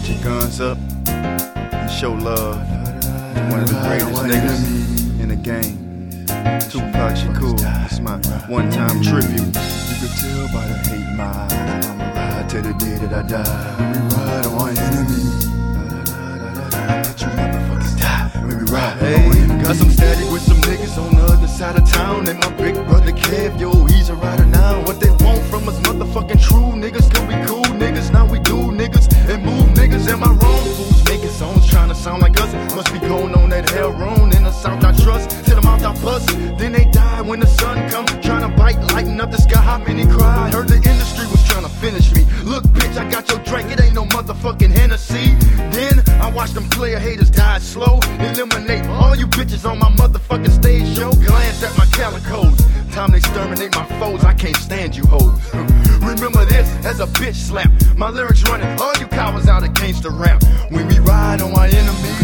your guns up and show love to one of the greatest niggas in the game. Tupac Shakur, it's my one-time tribute. You could tell by the hate in my eyes, I'ma ride till the day that I die. When we ride on our enemies, that you motherfuckers die. When we ride on our enemies. Got some static with some niggas on the other side of town. And my big brother Kev, yo, he's a rider now. What they want from us motherfucking true niggas. Can we cool niggas, now we do niggas and move niggas. Am I wrong? Fools making songs trying to sound like us. Must be going on that hell wrong in the south I trust. To the mouth I bust, then they die when the sun comes. Trying to bite, lighten up the sky. How many cry? Heard the industry was trying to finish me. Look bitch, I got your drink, it ain't no motherfucking Hennessy. Then I watch them player haters die slow. Eliminate all you bitches on my motherfucking stage show. Glance at my calicos, time they exterminate my foes. I can't stand you hoes. Remember this as a bitch slap. My lyrics running, all you cowards out against the rap. When we ride on our enemies,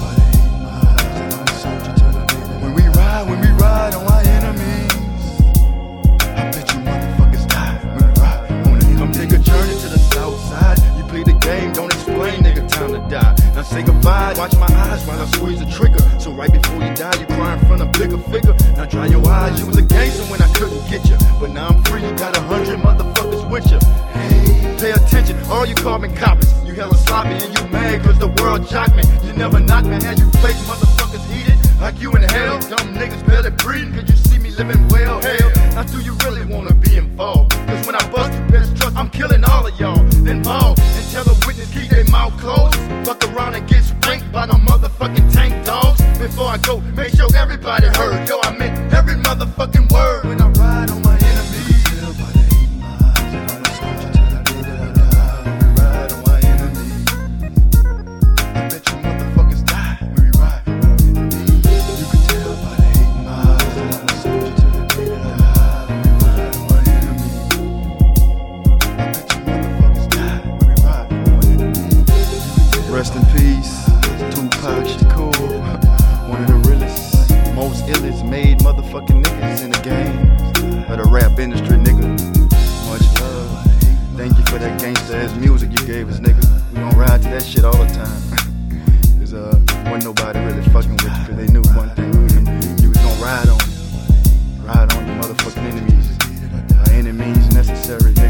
when we ride on our enemies, I bet you motherfuckers die. When we ride on the enemies. Come take a journey to the south side. You play the game, don't explain, nigga, time to die. Now say goodbye, watch my eyes while I squeeze the trigger. So right before you die, you cry in front of bigger figure. Now dry your eyes, you was a gangster when I couldn't get you. But now I'm free, you got 100 motherfuckers with you. Hey, pay attention, all you carbon copies. You hella sloppy and you mad cause the world jocked me. You never knocked me, had you fake motherfuckers heated. Like you in hell, dumb niggas barely breathing. Cause you see me living well, hell. Now do you really wanna be involved? Cause when I bust, you best trust I'm killing all of y'all. Then ball and tell the witness keep their mouth closed. Fuck around and get spanked by them motherfucking tank dogs. Before I go, make sure everybody heard. Yo, I meant every motherfucking word when I ride on my enemies. Rest in peace, Tupac Shakur, one of the realest, most illest made motherfucking niggas in the game of the rap industry, nigga. Much love. Thank you for that gangsta ass music you gave us, nigga. We gon' ride to that shit all the time. Cause wasn't nobody really fucking with you, cause they knew one thing. You was gonna ride on your motherfucking enemies. Our enemies necessary.